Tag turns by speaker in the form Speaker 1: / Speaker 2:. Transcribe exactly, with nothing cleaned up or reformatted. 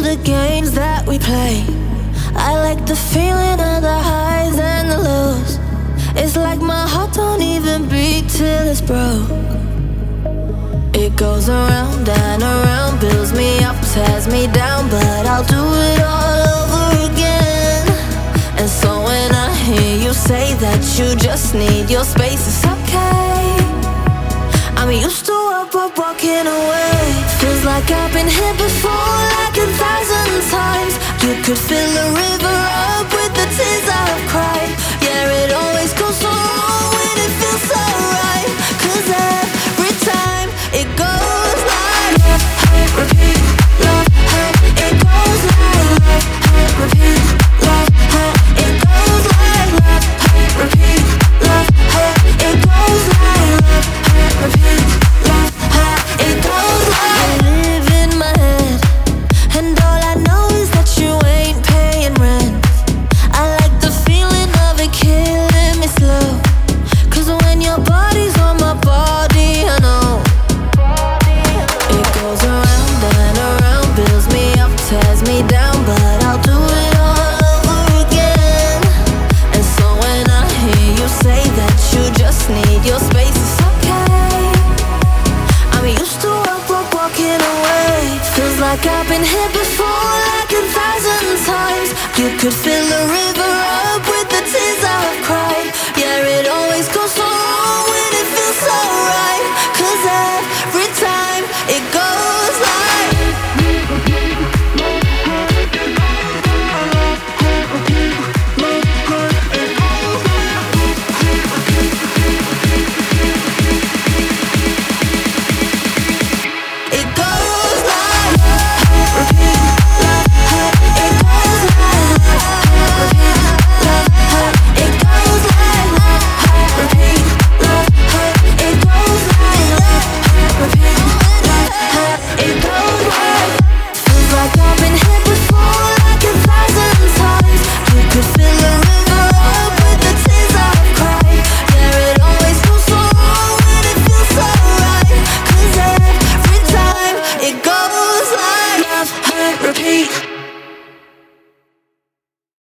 Speaker 1: the games that we play. I like the feeling of the highs and the lows. It's like my heart don't even beat till it's broke. It goes around and around, builds me up, tears me down, but I'll do it all over again. And so when I hear you say that you just need your space, it's okay. I'm used to up, up, walking away. Feels like I've been here before, like a thousand times. You could fill a river up with the tears I've cried. Yeah, it always goes so wrong when it feels so right. Cause every time it goes like love, hate, repeat, love, hate. It goes like love, hate, repeat, love, hate. It goes like love, hate, repeat, love, hate. It goes like love, hate, repeat, love, hate. It goes like I live in my head, and all I know is that you ain't paying rent. I like the feeling of it killing me slow. Cause when your body's on my body, I know it goes around and around, builds me up, tears me down, but I'll do it all over again. And so when I hear you say that you just need your space, it's okay. I'm used to walk, walk, walking away. Feels like I've been here before, like a thousand times. You could feel the